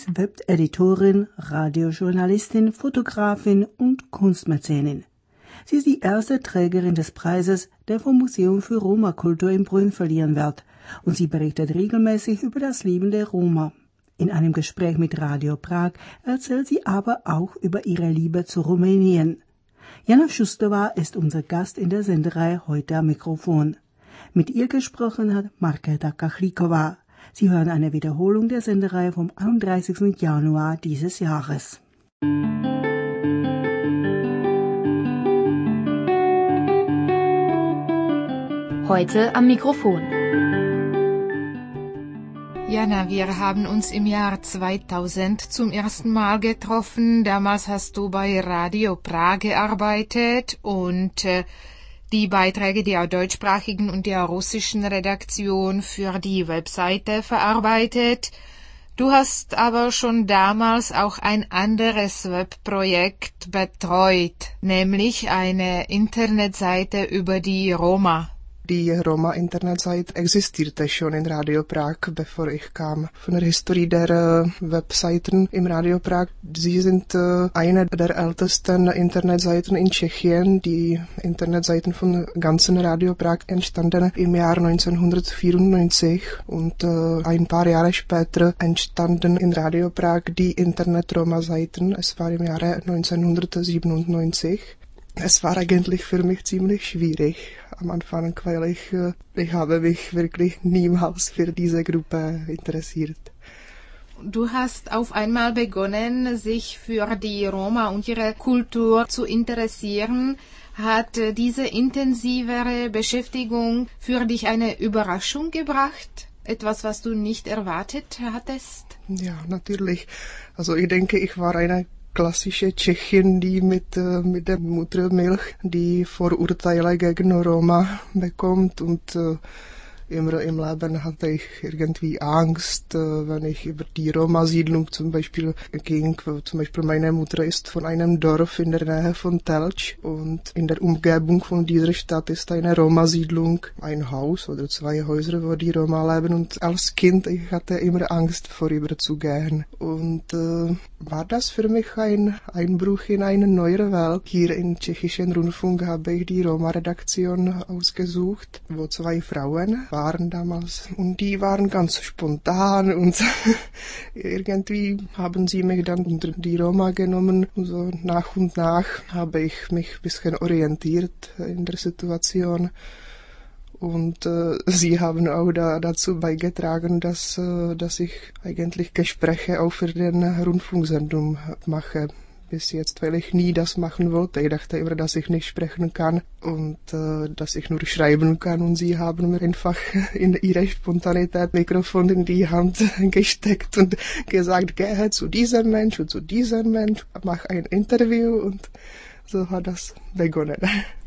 ist Webeditorin, Radiojournalistin, Fotografin und Kunstmäzenin. Sie ist die erste Trägerin des Preises, der vom Museum für Roma-Kultur in Brünn verliehen wird, und sie berichtet regelmäßig über das Leben der Roma. In einem Gespräch mit Radio Prag erzählt sie aber auch über ihre Liebe zu Rumänien. Jana Šustová ist unser Gast in der Sendereihe heute am Mikrofon. Mit ihr gesprochen hat Markéta Kachlíková. Sie hören eine Wiederholung der Sendereihe vom 31. Januar dieses Jahres. Heute am Mikrofon. Jana, wir haben uns im Jahr 2000 zum ersten Mal getroffen. Damals hast du bei Radio Prag gearbeitet und die Beiträge der deutschsprachigen und der russischen Redaktion für die Webseite verarbeitet. Du hast aber schon damals auch ein anderes Webprojekt betreut, nämlich eine Internetseite über die Roma. Die Roma-Internetseite existierte schon in Radio Prag, bevor ich kam. Von der Historie der Webseiten im Radio Prag. Sie sind eine der ältesten Internetseiten in Tschechien. Die Internetseiten von ganzen Radio Prag entstanden im Jahr 1994 und ein paar Jahre später entstanden in Radio Prag die Internet-Roma-Seiten. Es war im Jahre 1997. Es war eigentlich für mich ziemlich schwierig am Anfang, weil ich habe mich wirklich niemals für diese Gruppe interessiert. Du hast auf einmal begonnen, sich für die Roma und ihre Kultur zu interessieren. Hat diese intensivere Beschäftigung für dich eine Überraschung gebracht? Etwas, was du nicht erwartet hattest? Ja, natürlich. Also ich denke, ich war eine klassische Tschechin, die mit der Muttermilch die Vorurteile gegen Roma bekommt und immer im Leben hatte ich irgendwie Angst, wenn ich über die Roma-Siedlung zum Beispiel ging. Zum Beispiel meine Mutter ist von einem Dorf in der Nähe von Telč und in der Umgebung von dieser Stadt ist eine Roma-Siedlung, ein Haus oder 2 Häuser, wo die Roma leben und als Kind ich hatte immer Angst vorüber zu gehen und war das für mich ein Einbruch in eine neue Welt. Hier im tschechischen Rundfunk habe ich die Roma-Redaktion ausgesucht, wo 2 Frauen waren damals und die waren ganz spontan und irgendwie haben sie mich dann unter die Roma genommen und so nach und nach habe ich mich ein bisschen orientiert in der Situation und sie haben auch dazu beigetragen, dass ich eigentlich Gespräche auch für den Rundfunksendung mache. Bis jetzt, weil ich nie das machen wollte. Ich dachte immer, dass ich nicht sprechen kann und dass ich nur schreiben kann. Und sie haben mir einfach in ihrer Spontanität Mikrofon in die Hand gesteckt und gesagt, gehe zu diesem Mensch und zu diesem Mensch, mach ein Interview und so hat das begonnen.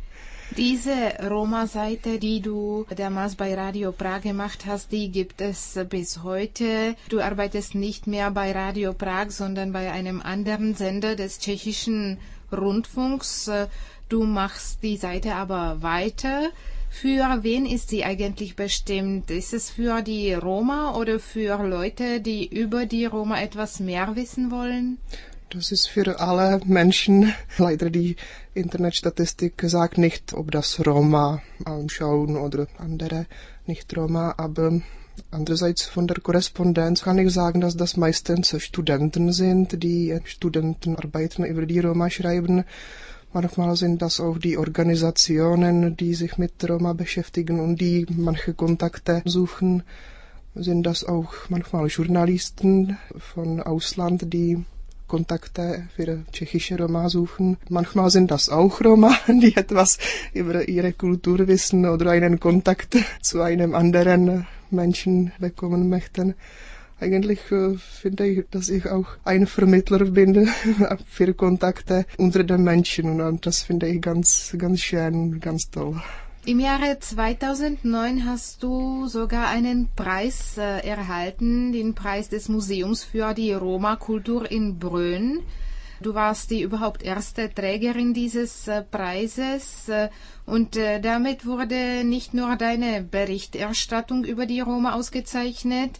Diese Roma-Seite, die du damals bei Radio Prag gemacht hast, die gibt es bis heute. Du arbeitest nicht mehr bei Radio Prag, sondern bei einem anderen Sender des tschechischen Rundfunks. Du machst die Seite aber weiter. Für wen ist sie eigentlich bestimmt? Ist es für die Roma oder für Leute, die über die Roma etwas mehr wissen wollen? Das ist für alle Menschen. Leider die Internetstatistik sagt nicht, ob das Roma anschauen oder andere nicht Roma, aber andererseits von der Korrespondenz kann ich sagen, dass das meistens Studenten sind, die Studentenarbeiten über die Roma schreiben. Manchmal sind das auch die Organisationen, die sich mit Roma beschäftigen und die manche Kontakte suchen. Sind das auch manchmal Journalisten von Ausland, die Kontakte für tschechische Roma suchen. Manchmal sind das auch Roma, die etwas über ihre Kultur wissen oder einen Kontakt zu einem anderen Menschen bekommen möchten. Eigentlich finde ich, dass ich auch ein Vermittler bin für Kontakte unter den Menschen und das finde ich ganz, ganz schön, ganz toll. Im Jahre 2009 hast du sogar einen Preis erhalten, den Preis des Museums für die Roma-Kultur in Brünn. Du warst die überhaupt erste Trägerin dieses Preises und damit wurde nicht nur deine Berichterstattung über die Roma ausgezeichnet,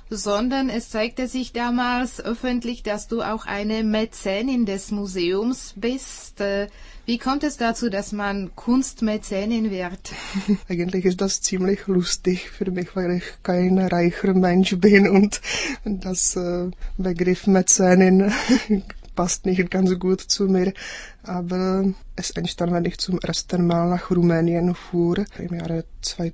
sondern es zeigte sich damals öffentlich, dass du auch eine Mäzenin des Museums bist. Wie kommt es dazu, dass man Kunstmäzenin wird? Eigentlich ist das ziemlich lustig für mich, weil ich kein reicher Mensch bin und das Begriff Mäzenin passt nicht ganz gut zu mir, aber es entstand, wenn ich zum ersten Mal nach Rumänien fuhr, im Jahre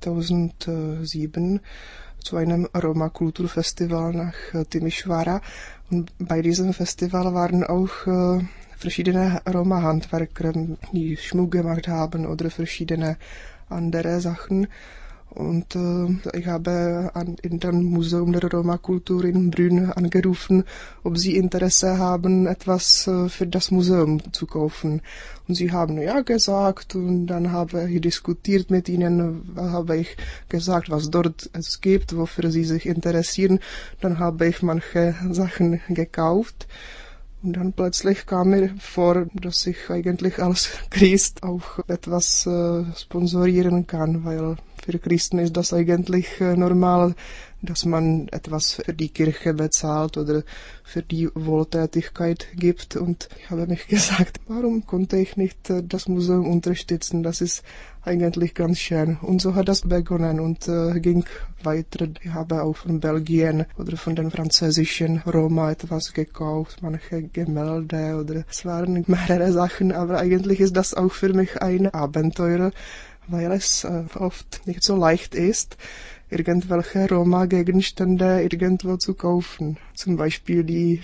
2007, zu einem Roma-Kulturfestival nach Timișoara. Und bei diesem Festival waren auch verschiedene Roma-Handwerker, die Schmuck gemacht haben oder verschiedene andere Sachen. Und ich habe in dem Museum der Roma-Kultur in Brünn angerufen, ob sie Interesse haben, etwas für das Museum zu kaufen. Und sie haben ja gesagt, und dann habe ich diskutiert mit ihnen, habe ich gesagt, was dort es gibt, wofür sie sich interessieren. Dann habe ich manche Sachen gekauft. Und dann plötzlich kam mir vor, dass ich eigentlich als Christ auch etwas sponsorieren kann, weil für Christen ist das eigentlich normal, dass man etwas für die Kirche bezahlt oder für die Wohltätigkeit gibt. Und ich habe mich gesagt, warum konnte ich nicht das Museum unterstützen? Das ist eigentlich ganz schön. Und so hat das begonnen und ging weiter. Ich habe auch von Belgien oder von den französischen Roma etwas gekauft, manche Gemälde oder es waren mehrere Sachen, aber eigentlich ist das auch für mich ein Abenteuer, weil es oft nicht so leicht ist, irgendwelche Roma-Gegenstände irgendwo zu kaufen. Zum Beispiel die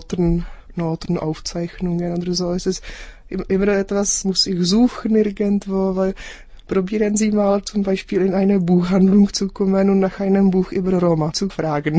Notenaufzeichnungen oder so. Es ist immer etwas, muss ich suchen irgendwo, weil probieren Sie mal zum Beispiel in eine Buchhandlung zu kommen und nach einem Buch über Roma zu fragen.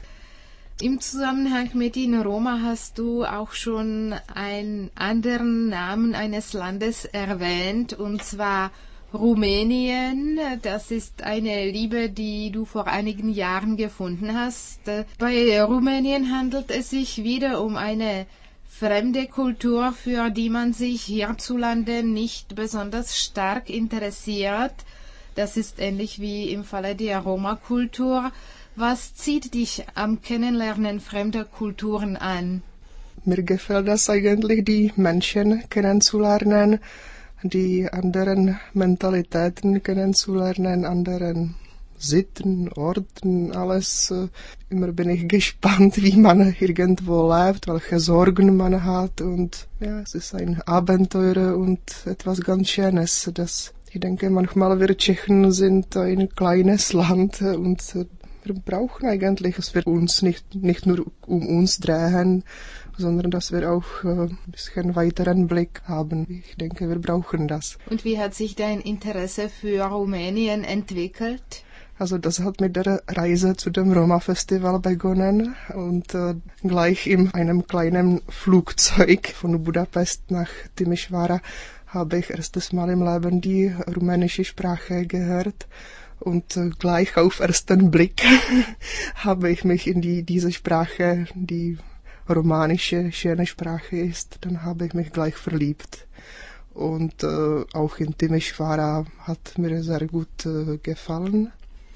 Im Zusammenhang mit den Roma hast du auch schon einen anderen Namen eines Landes erwähnt, und zwar Rumänien. Das ist eine Liebe, die du vor einigen Jahren gefunden hast. Bei Rumänien handelt es sich wieder um eine fremde Kultur, für die man sich hierzulande nicht besonders stark interessiert. Das ist ähnlich wie im Falle der Roma-Kultur. Was zieht dich am Kennenlernen fremder Kulturen an? Mir gefällt das eigentlich, die Menschen kennenzulernen, die anderen Mentalitäten kennenzulernen, anderen Sitten, Orten, alles. Immer bin ich gespannt, wie man irgendwo lebt, welche Sorgen man hat. Und ja, es ist ein Abenteuer und etwas ganz Schönes. Ich denke, manchmal wir Tschechen sind ein kleines Land und wir brauchen eigentlich, dass wir uns nicht nur um uns drehen, sondern dass wir auch ein bisschen weiteren Blick haben. Ich denke, wir brauchen das. Und wie hat sich dein Interesse für Rumänien entwickelt? Also das hat mit der Reise zu dem Roma-Festival begonnen und gleich in einem kleinen Flugzeug von Budapest nach Timișoara habe ich erstes Mal im Leben die rumänische Sprache gehört. Und gleich auf ersten Blick habe ich mich in diese Sprache, die romanische, schöne Sprache ist, dann habe ich mich gleich verliebt. Und auch in Timișoara hat mir sehr gut gefallen.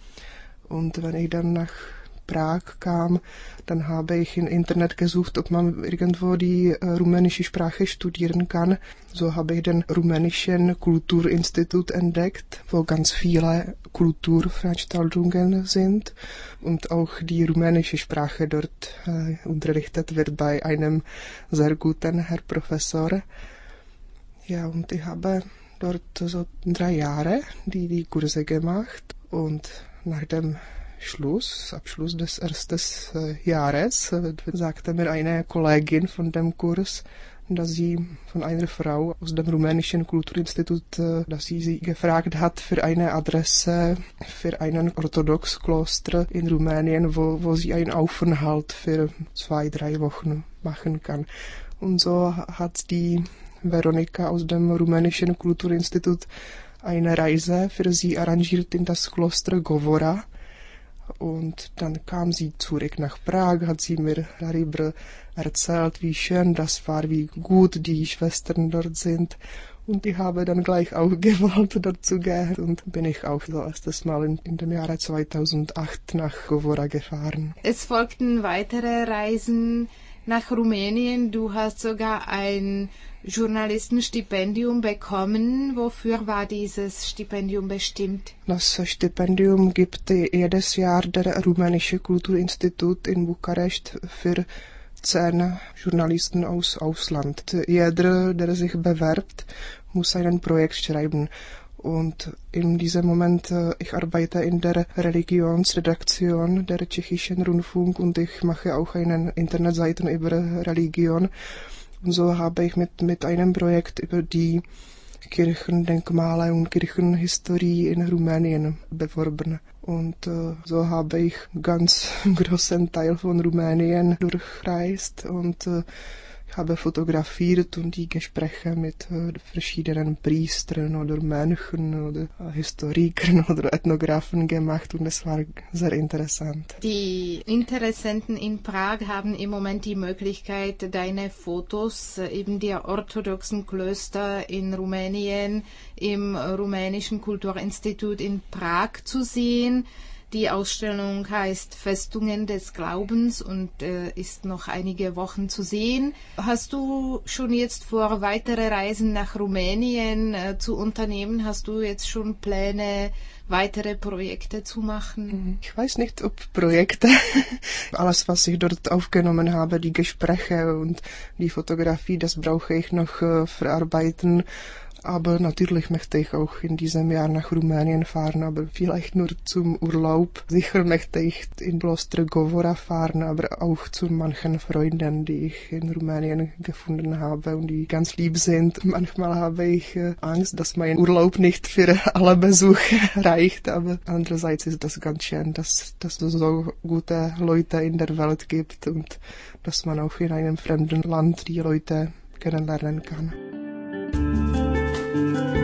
Und wenn ich dann nach Prag kam, dann habe ich im Internet gesucht, ob man irgendwo die rumänische Sprache studieren kann. So habe ich den rumänischen Kulturinstitut entdeckt, wo ganz viele Kulturveranstaltungen sind und auch die rumänische Sprache dort unterrichtet wird bei einem sehr guten Herr Professor. Ja, und ich habe dort so 3 Jahre die Kurse gemacht und nach dem Abschluss des ersten Jahres, sagte mir eine Kollegin von dem Kurs, dass sie von einer Frau aus dem rumänischen Kulturinstitut, dass sie gefragt hat für eine Adresse für einen Orthodox-Kloster in Rumänien, wo sie einen Aufenthalt für 2-3 Wochen machen kann. Und so hat die Veronika aus dem rumänischen Kulturinstitut eine Reise für sie arrangiert in das Kloster Govora. Und dann kam sie zurück nach Prag, hat sie mir darüber erzählt, wie schön das war, wie gut die Schwestern dort sind. Und ich habe dann gleich auch gewollt, dort zu gehen. Und bin ich auch das erste Mal in dem Jahre 2008 nach Govora gefahren. Es folgten weitere Reisen nach Rumänien. Du hast sogar ein Journalistenstipendium bekommen. Wofür war dieses Stipendium bestimmt? Das Stipendium gibt jedes Jahr der Rumänische Kulturinstitut in Bukarest für 10 Journalisten aus Ausland. Jeder, der sich bewerbt, muss ein Projekt schreiben. Und in diesem Moment, ich arbeite in der Religionsredaktion der Tschechischen Rundfunk und ich mache auch eine Internetseite über Religion. Und so habe ich mit einem Projekt über die Kirchendenkmale und Kirchenhistorie in Rumänien beworben. Und so habe ich ganz großen Teil von Rumänien durchreist und ich habe fotografiert und die Gespräche mit verschiedenen Priestern oder Mönchen oder Historikern oder Ethnographen gemacht und es war sehr interessant. Die Interessenten in Prag haben im Moment die Möglichkeit, deine Fotos eben der orthodoxen Klöster in Rumänien im Rumänischen Kulturinstitut in Prag zu sehen. Die Ausstellung heißt Festungen des Glaubens und ist noch einige Wochen zu sehen. Hast du schon jetzt vor, weitere Reisen nach Rumänien zu unternehmen? Hast du jetzt schon Pläne, weitere Projekte zu machen? Ich weiß nicht, ob Projekte. Alles, was ich dort aufgenommen habe, die Gespräche und die Fotografie, das brauche ich noch verarbeiten. Aber natürlich möchte ich auch in diesem Jahr nach Rumänien fahren, aber vielleicht nur zum Urlaub. Sicher möchte ich in Kloster Govora fahren, aber auch zu manchen Freunden, die ich in Rumänien gefunden habe und die ganz lieb sind. Manchmal habe ich Angst, dass mein Urlaub nicht für alle Besucher reicht, aber andererseits ist das ganz schön, dass es so gute Leute in der Welt gibt und dass man auch in einem fremden Land die Leute kennenlernen kann.